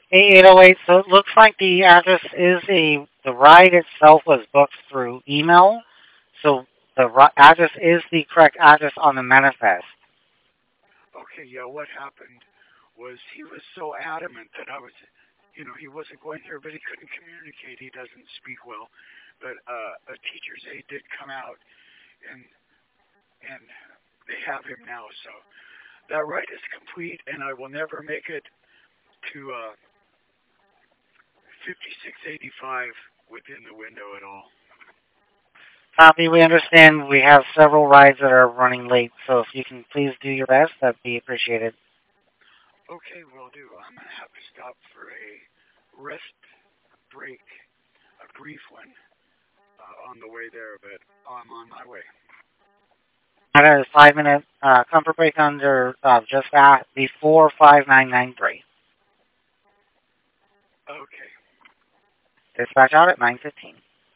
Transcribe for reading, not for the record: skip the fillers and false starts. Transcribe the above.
8808. So it looks like the address is the ride itself was booked through email. So the address is the correct address on the manifest. Okay, yeah, what happened was he was so adamant that he wasn't going there, but he couldn't communicate. He doesn't speak well. But a teacher's aide did come out, and and they have him now. So that ride is complete, and I will never make it to 5685 within the window at all. Copy, we understand we have several rides that are running late, so if you can please do your best, that'd be appreciated. Okay, will do. I'm gonna have to stop for a rest break, a brief one, on the way there, but I'm on my way. I got a 5 minute comfort break under just before 5993. Okay. Dispatch out at 9:15.